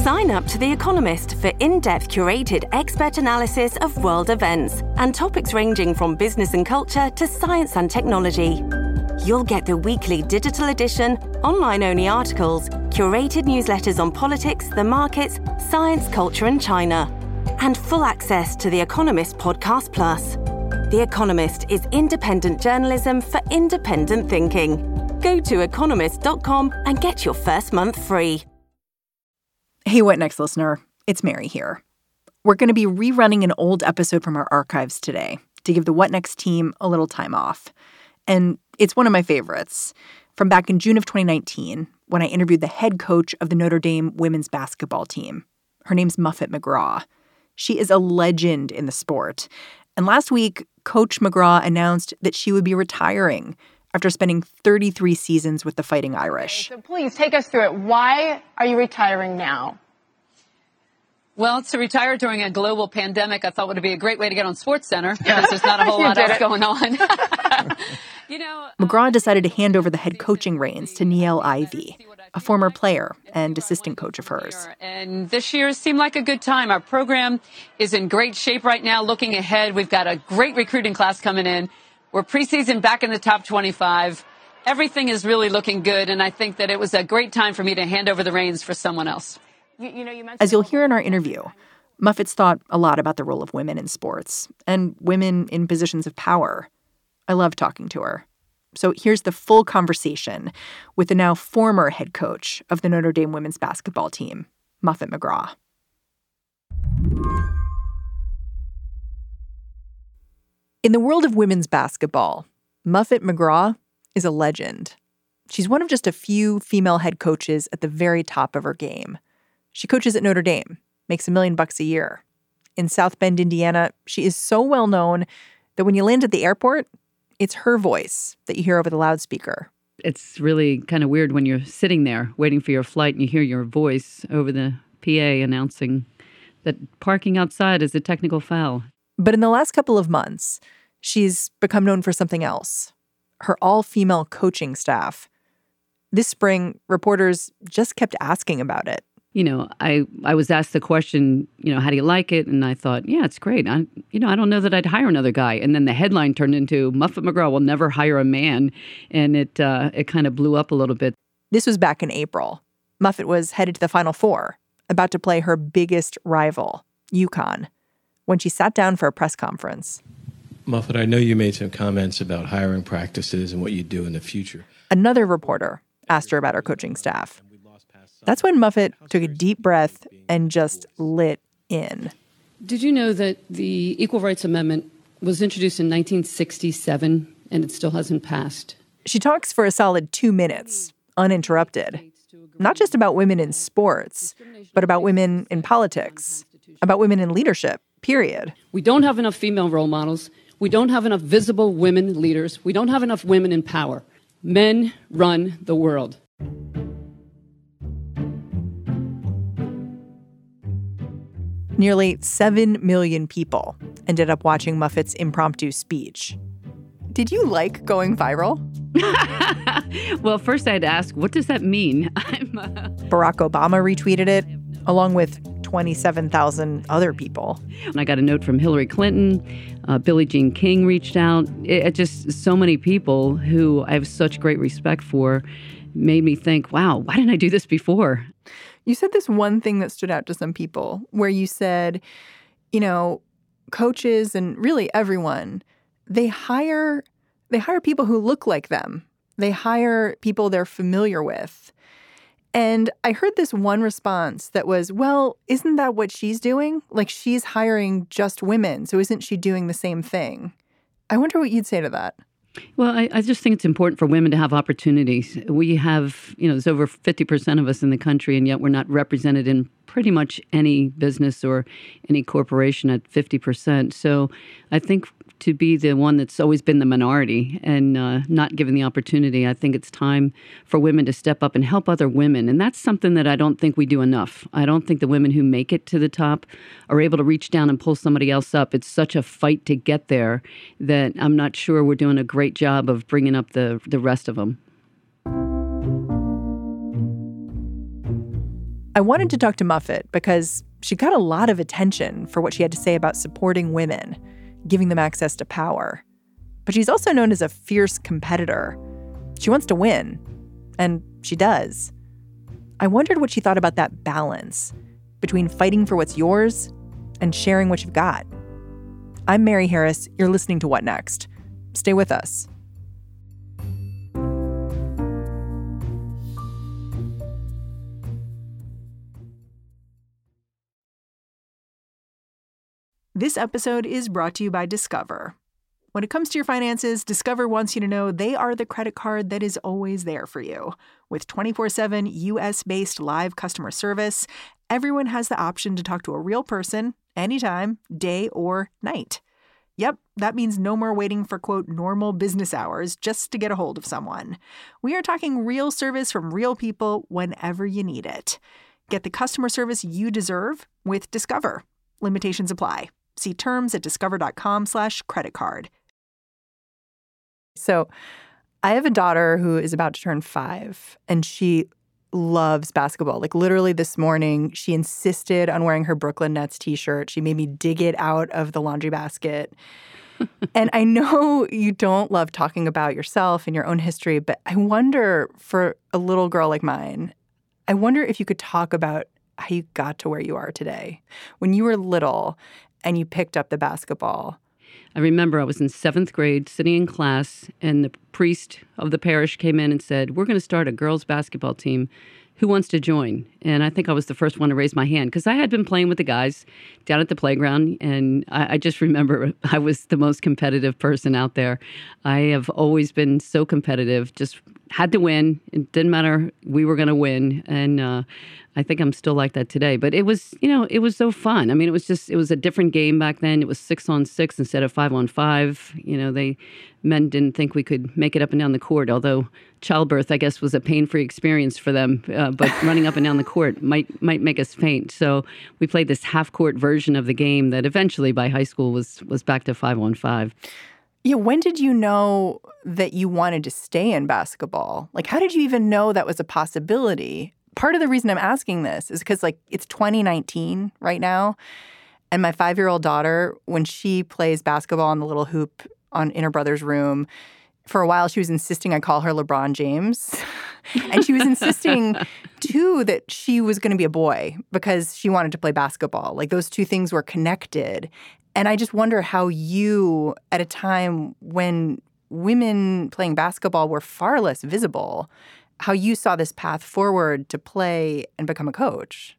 Sign up to The Economist for in-depth curated expert analysis of world events and topics ranging from business and culture to science and technology. You'll get the weekly digital edition, online-only articles, curated newsletters on politics, the markets, science, culture, and China, and full access to The Economist Podcast Plus. The Economist is independent journalism for independent thinking. Go to economist.com and get your first month free. Hey, What Next listener, it's Mary here. We're going to be rerunning an old episode from our archives today to give the What Next team a little time off. And it's one of my favorites from back in June of 2019 when I interviewed the head coach of the Notre Dame women's basketball team. Her name's Muffet McGraw. She is a legend in the sport. And last week, Coach McGraw announced that she would be retiring after spending 33 seasons with the Fighting Irish. Okay, so please take us through it. Why are you retiring now? Well, to retire during a global pandemic, I thought would be a great way to get on SportsCenter because there's not a whole lot else going on. McGraw decided to hand over the head coaching reins to Niele Ivey, a former player and assistant coach of hers. And this year seemed like a good time. Our program is in great shape right now. Looking ahead, we've got a great recruiting class coming in. We're preseason back in the top 25. Everything is really looking good, and I think that it was a great time for me to hand over the reins for someone else. As you'll hear in our interview, Muffet's thought a lot about the role of women in sports and women in positions of power. I love talking to her. So here's the full conversation with the now former head coach of the Notre Dame women's basketball team, Muffet McGraw. In the world of women's basketball, Muffet McGraw is a legend. She's one of just a few female head coaches at the very top of her game. She coaches at Notre Dame, makes $1 million a year. In South Bend, Indiana, she is so well known that when you land at the airport, it's her voice that you hear over the loudspeaker. It's really kind of weird when you're sitting there waiting for your flight and you hear your voice over the PA announcing that parking outside is a technical foul. But in the last couple of months, she's become known for something else, her all-female coaching staff. This spring, reporters just kept asking about it. I was asked the question, how do you like it? And I thought, yeah, it's great. I don't know that I'd hire another guy. And then the headline turned into Muffet McGraw will never hire a man. And it kind of blew up a little bit. This was back in April. Muffet was headed to the Final Four, about to play her biggest rival, UConn, when she sat down for a press conference. Muffet, I know you made some comments about hiring practices and what you do in the future. Another reporter asked her about her coaching staff. That's when Muffet took a deep breath and just lit in. Did you know that the Equal Rights Amendment was introduced in 1967 and it still hasn't passed? She talks for a solid 2 minutes, uninterrupted. Not just about women in sports, but about women in politics, about women in leadership, period. We don't have enough female role models. We don't have enough visible women leaders. We don't have enough women in power. Men run the world. Nearly 7 million people ended up watching Muffet's impromptu speech. Did you like going viral? Well, first I'd ask, what does that mean? Barack Obama retweeted it, along with 27,000 other people. I got a note from Hillary Clinton. Billie Jean King reached out. It just so many people who I have such great respect for made me think, wow, why didn't I do this before? You said this one thing that stood out to some people where you said, coaches and really everyone, they hire people who look like them. They hire people they're familiar with. And I heard this one response that was, well, isn't that what she's doing? Like, she's hiring just women. So isn't she doing the same thing? I wonder what you'd say to that. Well, I just think it's important for women to have opportunities. We have, there's over 50% of us in the country, and yet we're not represented in pretty much any business or any corporation at 50%. So I think to be the one that's always been the minority and not given the opportunity, I think it's time for women to step up and help other women. And that's something that I don't think we do enough. I don't think the women who make it to the top are able to reach down and pull somebody else up. It's such a fight to get there that I'm not sure we're doing a great job of bringing up the rest of them. I wanted to talk to Muffet because she got a lot of attention for what she had to say about supporting women, giving them access to power. But she's also known as a fierce competitor. She wants to win, and she does. I wondered what she thought about that balance between fighting for what's yours and sharing what you've got. I'm Mary Harris. You're listening to What Next? Stay with us. This episode is brought to you by Discover. When it comes to your finances, Discover wants you to know they are the credit card that is always there for you. With 24/7 U.S.-based live customer service, everyone has the option to talk to a real person anytime, day or night. Yep, that means no more waiting for, quote, normal business hours just to get a hold of someone. We are talking real service from real people whenever you need it. Get the customer service you deserve with Discover. Limitations apply. See terms at discover.com/creditcard. So I have a daughter who is about to turn 5, and she loves basketball. Like literally this morning, she insisted on wearing her Brooklyn Nets t-shirt. She made me dig it out of the laundry basket. And I know you don't love talking about yourself and your own history, but I wonder, for a little girl like mine, I wonder if you could talk about how you got to where you are today. When you were little and you picked up the basketball. I remember I was in 7th grade sitting in class, and the priest of the parish came in and said, "We're going to start a girls' basketball team. Who wants to join?" And I think I was the first one to raise my hand because I had been playing with the guys down at the playground. And I just remember I was the most competitive person out there. I have always been so competitive, just had to win. It didn't matter. We were going to win. And I think I'm still like that today. But it was, it was so fun. I mean, it was a different game back then. It was 6-on-6 instead of 5-on-5. Men didn't think we could make it up and down the court, although childbirth, I guess, was a pain-free experience for them. But running up and down the court might make us faint. So we played this half-court version of the game that eventually by high school was back to 5-on-5. Yeah, when did you know that you wanted to stay in basketball? Like, how did you even know that was a possibility? Part of the reason I'm asking this is because, it's 2019 right now, and my 5-year-old daughter, when she plays basketball on the little hoop in her brother's room, for a while she was insisting I call her LeBron James. And she was insisting, too, that she was going to be a boy because she wanted to play basketball. Like, those two things were connected. And I just wonder how you, at a time when women playing basketball were far less visible, how you saw this path forward to play and become a coach.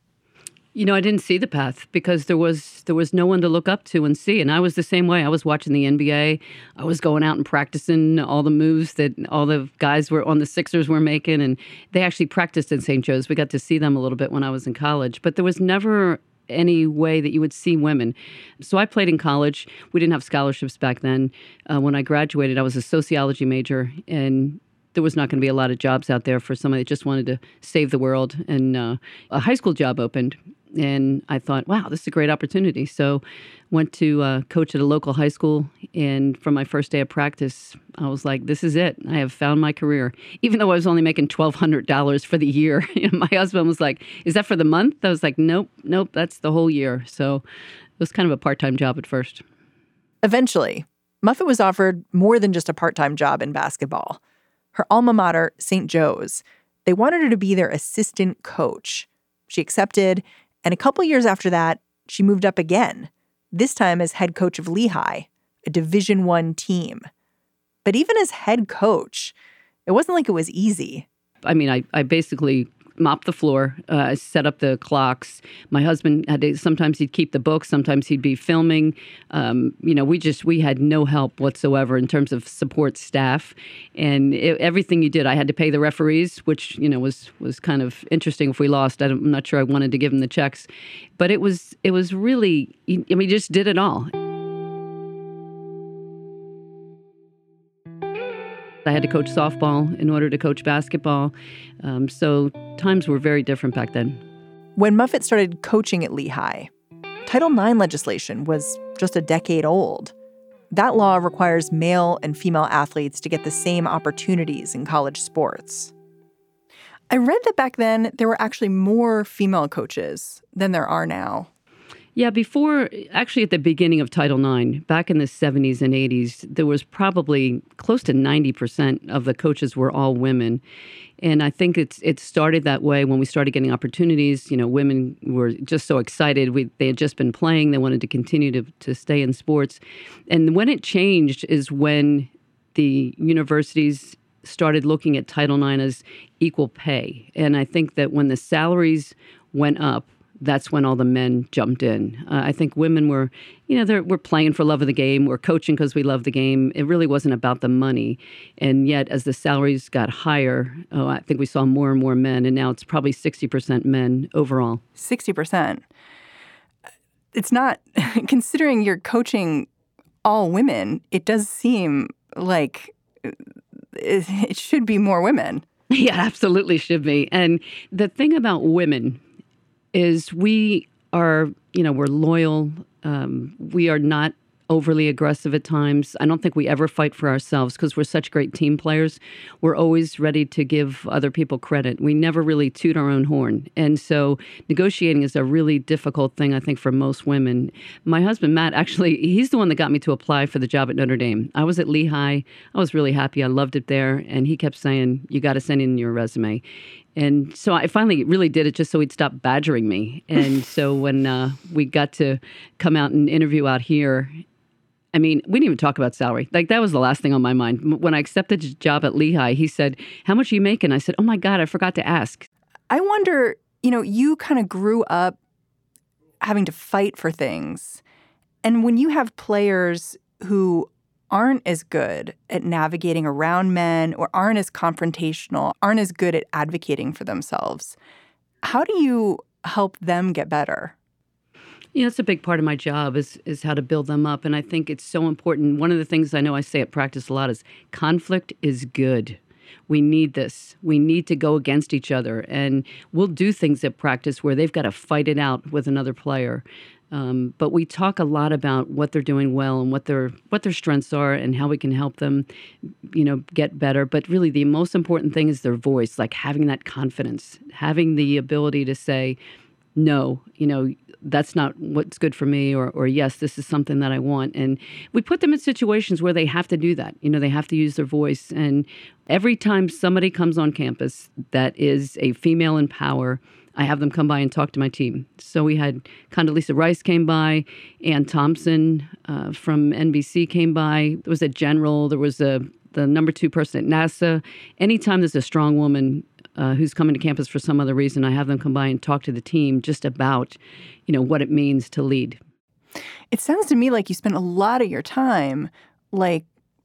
I didn't see the path because there was no one to look up to and see. And I was the same way. I was watching the NBA. I was going out and practicing all the moves that all the guys were on the Sixers were making. And they actually practiced in St. Joe's. We got to see them a little bit when I was in college. But there was never any way that you would see women. So I played in college. We didn't have scholarships back then. When I graduated, I was a sociology major, and there was not going to be a lot of jobs out there for somebody that just wanted to save the world. And a high school job opened. And I thought, wow, this is a great opportunity. So went to coach at a local high school. And from my first day of practice, I was like, this is it. I have found my career. Even though I was only making $1,200 for the year. My husband was like, is that for the month? I was like, nope, that's the whole year. So it was kind of a part-time job at first. Eventually, Muffet was offered more than just a part-time job in basketball. Her alma mater, St. Joe's, they wanted her to be their assistant coach. She accepted. And a couple years after that, she moved up again, this time as head coach of Lehigh, a Division I team. But even as head coach, it wasn't like it was easy. I mean, I basically mopped the floor, set up the clocks. My husband sometimes he'd keep the books, sometimes he'd be filming. We had no help whatsoever in terms of support staff. And everything you did, I had to pay the referees, which, was kind of interesting if we lost. I'm not sure I wanted to give them the checks. But it was really, just did it all. I had to coach softball in order to coach basketball. So times were very different back then. When Muffet started coaching at Lehigh, Title IX legislation was just a decade old. That law requires male and female athletes to get the same opportunities in college sports. I read that back then there were actually more female coaches than there are now. Yeah, actually at the beginning of Title IX, back in the 70s and 80s, there was probably close to 90% of the coaches were all women. And I think it started that way when we started getting opportunities. Women were just so excited. They had just been playing. They wanted to continue to stay in sports. And when it changed is when the universities started looking at Title IX as equal pay. And I think that when the salaries went up, that's when all the men jumped in. I think women were, we're playing for love of the game. We're coaching because we love the game. It really wasn't about the money. And yet, as the salaries got higher, I think we saw more and more men. And now it's probably 60% men overall. 60%. It's not, considering you're coaching all women, it does seem like it should be more women. Yeah, absolutely should be. And the thing about women is we are, we're loyal. We are not overly aggressive at times. I don't think we ever fight for ourselves because we're such great team players. We're always ready to give other people credit. We never really toot our own horn. And so negotiating is a really difficult thing, I think, for most women. My husband, Matt, actually, he's the one that got me to apply for the job at Notre Dame. I was at Lehigh. I was really happy. I loved it there. And he kept saying, you got to send in your resume. And so I finally really did it just so he'd stop badgering me. And so when we got to come out and interview out here, I mean, we didn't even talk about salary. Like, that was the last thing on my mind. When I accepted the job at Lehigh, he said, how much are you making? I said, oh, my God, I forgot to ask. I wonder, you kind of grew up having to fight for things. And when you have players who aren't as good at navigating around men or aren't as confrontational, aren't as good at advocating for themselves, how do you help them get better? That's a big part of my job is how to build them up. And I think it's so important. One of the things I know I say at practice a lot is conflict is good. We need this. We need to go against each other. And we'll do things at practice where they've got to fight it out with another player. But we talk a lot about what they're doing well and what their strengths are and how we can help them, get better. But really the most important thing is their voice, like having that confidence, having the ability to say, no, that's not what's good for me, or yes, this is something that I want. And we put them in situations where they have to do that. They have to use their voice. And every time somebody comes on campus that is a female in power, I have them come by and talk to my team. So we had Condoleezza Rice came by, Ann Thompson from NBC came by. There was a general. There was the number 2 person at NASA. Anytime there's a strong woman who's coming to campus for some other reason, I have them come by and talk to the team just about, what it means to lead. It sounds to me like you spend a lot of your time, like,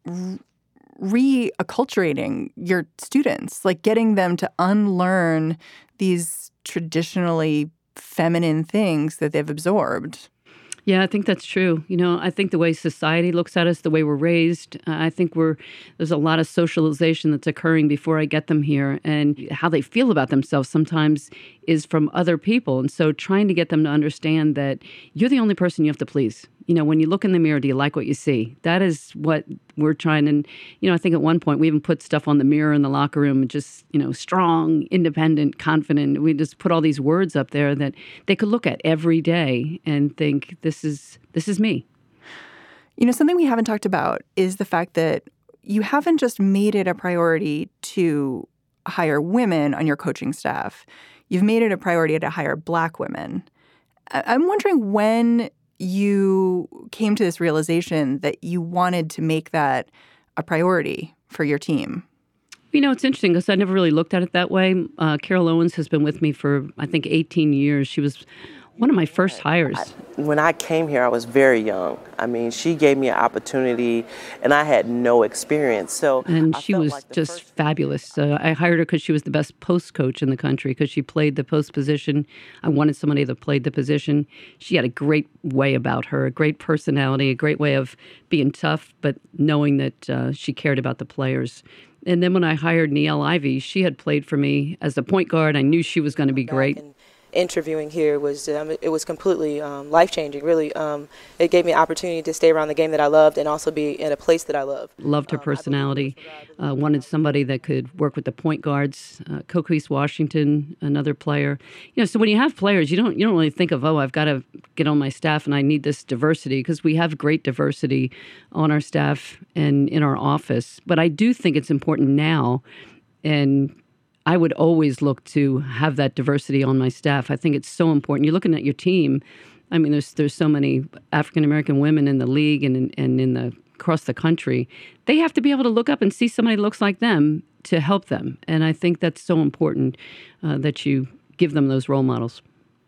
reacculturating your students, like getting them to unlearn these traditionally feminine things that they've absorbed. Yeah, I think that's true. I think the way society looks at us, the way we're raised, I think there's a lot of socialization that's occurring before I get them here. And how they feel about themselves sometimes is from other people. And so trying to get them to understand that you're the only person you have to please. When you look in the mirror, do you like what you see? That is what we're trying. And, I think at one point we even put stuff on the mirror in the locker room, just, strong, independent, confident. We just put all these words up there that they could look at every day and think, this is me. Something we haven't talked about is the fact that you haven't just made it a priority to hire women on your coaching staff. You've made it a priority to hire Black women. I'm wondering when you came to this realization that you wanted to make that a priority for your team. It's interesting because I never really looked at it that way. Carol Owens has been with me for, I think, 18 years. She was one of my first hires. When I came here, I was very young. I mean, she gave me an opportunity, and I had no experience. And she was like just fabulous. I hired her because she was the best post coach in the country because she played the post position. I wanted somebody that played the position. She had a great way about her, a great personality, a great way of being tough, but knowing that she cared about the players. And then when I hired Niele Ivey, she had played for me as a point guard. I knew she was going to be great. interviewing here was it was completely life-changing, really. It gave me an opportunity to stay around the game that I loved and also be in a place that I love. Loved her personality. Wanted somebody that could work with the point guards. Coquise Washington, another player. So when you have players, you don't really think of, I've got to get on my staff and I need this diversity, because we have great diversity on our staff and in our office. But I do think it's important now, and I would always look to have that diversity on my staff. I think it's so important. You're looking at your team. I mean, there's so many African American women in the league and in the across the country. They have to be able to look up and see somebody that looks like them to help them. And I think that's so important that you give them those role models.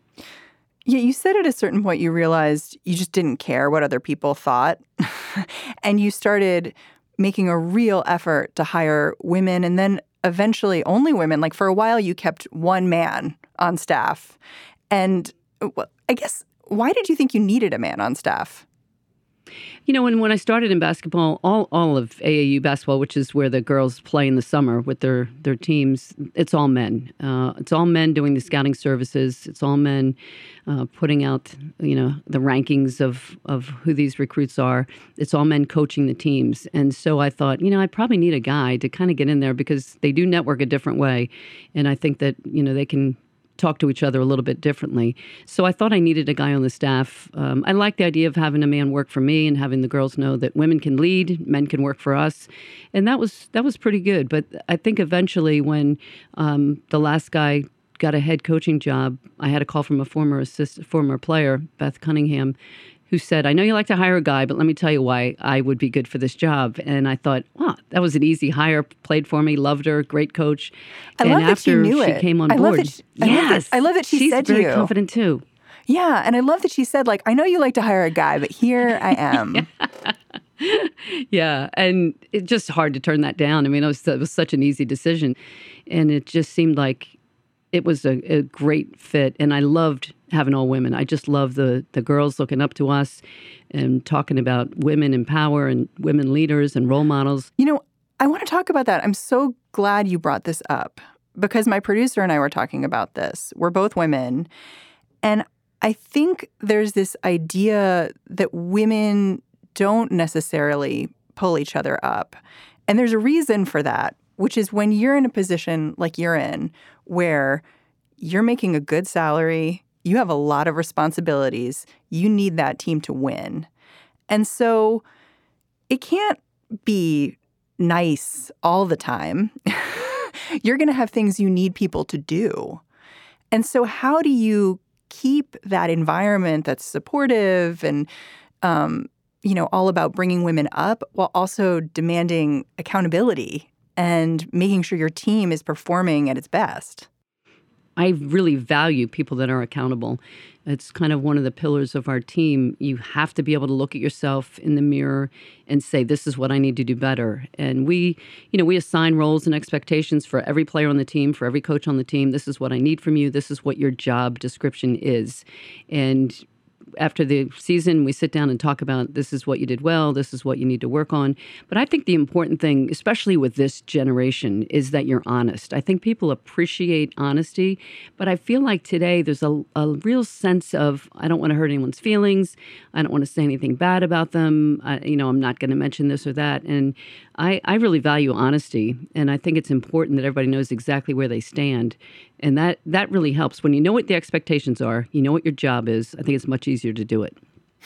Yeah, you said at a certain point you realized you just didn't care what other people thought. And you started making a real effort to hire women, and then eventually only women. Like, for a while, you kept one man on staff. And I guess, why did you think you needed a man on staff? When I started in basketball, all of AAU basketball, which is where the girls play in the summer with their teams, it's all men. It's all men doing the scouting services. It's all men putting out, the rankings of who these recruits are. It's all men coaching the teams. And so I thought, I probably need a guy to kind of get in there, because they do network a different way. And I think that, they can talk to each other a little bit differently. So I thought I needed a guy on the staff. I like the idea of having a man work for me and having the girls know that women can lead, men can work for us. And that was pretty good. But I think eventually when the last guy got a head coaching job, I had a call from a former player, Beth Cunningham, who said, I know you like to hire a guy, but let me tell you why I would be good for this job. And I thought, wow, that was an easy hire. Played for me, loved her, great coach. I love that she knew it. She came on board. I love that she said to you. She's very confident too. Yeah, and I love that she said, I know you like to hire a guy, but here I am. Yeah, and it's just hard to turn that down. I mean, it was such an easy decision. And it just seemed like it was a great fit. And I loved having all women. I just love the girls looking up to us and talking about women in power and women leaders and role models. I want to talk about that. I'm so glad you brought this up, because my producer and I were talking about this. We're both women. And I think there's this idea that women don't necessarily pull each other up. And there's a reason for that, which is when you're in a position like you're in, where you're making a good salary, you have a lot of responsibilities, you need that team to win. And so it can't be nice all the time. You're going to have things you need people to do. And so how do you keep that environment that's supportive and, all about bringing women up, while also demanding accountability and making sure your team is performing at its best? I really value people that are accountable. It's kind of one of the pillars of our team. You have to be able to look at yourself in the mirror and say, this is what I need to do better. And we assign roles and expectations for every player on the team, for every coach on the team. This is what I need from you. This is what your job description is. And after the season, we sit down and talk about, this is what you did well, this is what you need to work on. But I think the important thing, especially with this generation, is that you're honest. I think people appreciate honesty, but I feel like today there's a real sense of, I don't want to hurt anyone's feelings, I don't want to say anything bad about them, I'm not going to mention this or that. And I really value honesty, and I think it's important that everybody knows exactly where they stand. And that really helps. When you know what the expectations are, you know what your job is, I think it's much easier to do it.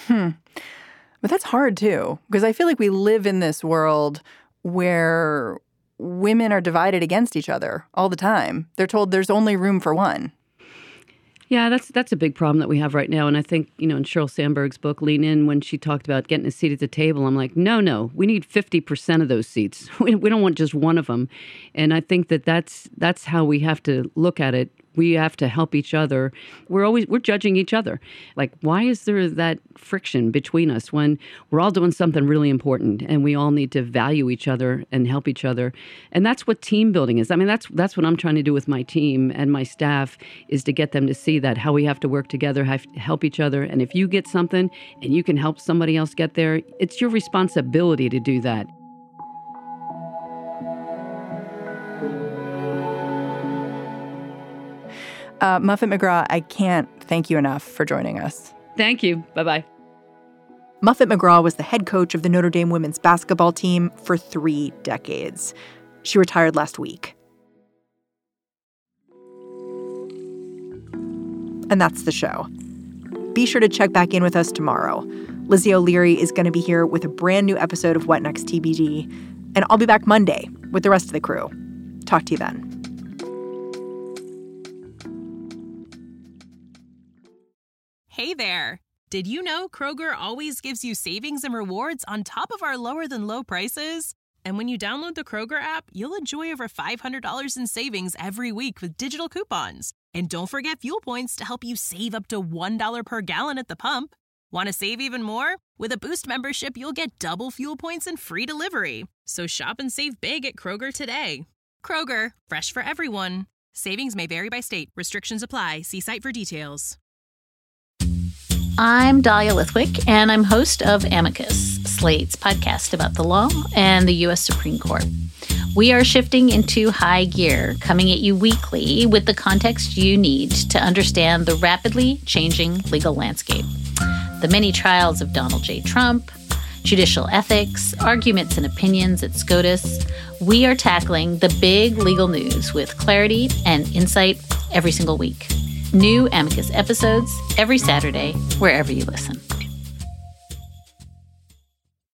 But that's hard, too, because I feel like we live in this world where women are divided against each other all the time. They're told there's only room for one. Yeah, that's a big problem that we have right now. And I think, in Sheryl Sandberg's book, Lean In, when she talked about getting a seat at the table, I'm like, no, we need 50% of those seats. We don't want just one of them. And I think that's how we have to look at it. We have to help each other. We're judging each other. Like, why is there that friction between us when we're all doing something really important and we all need to value each other and help each other? And that's what team building is. I mean, that's what I'm trying to do with my team and my staff, is to get them to see that, how we have to work together, help each other. And if you get something and you can help somebody else get there, it's your responsibility to do that. Muffet McGraw, I can't thank you enough for joining us. Thank you. Bye-bye. Muffet McGraw was the head coach of the Notre Dame women's basketball team for 3 decades. She retired last week. And that's the show. Be sure to check back in with us tomorrow. Lizzie O'Leary is going to be here with a brand new episode of What Next TBD, and I'll be back Monday with the rest of the crew. Talk to you then. Hey there. Did you know Kroger always gives you savings and rewards on top of our lower-than-low prices? And when you download the Kroger app, you'll enjoy over $500 in savings every week with digital coupons. And don't forget fuel points to help you save up to $1 per gallon at the pump. Want to save even more? With a Boost membership, you'll get double fuel points and free delivery. So shop and save big at Kroger today. Kroger, fresh for everyone. Savings may vary by state. Restrictions apply. See site for details. I'm Dahlia Lithwick, and I'm host of Amicus, Slate's podcast about the law and the U.S. Supreme Court. We are shifting into high gear, coming at you weekly with the context you need to understand the rapidly changing legal landscape. The many trials of Donald J. Trump, judicial ethics, arguments and opinions at SCOTUS. We are tackling the big legal news with clarity and insight every single week. New Amicus episodes every Saturday, wherever you listen.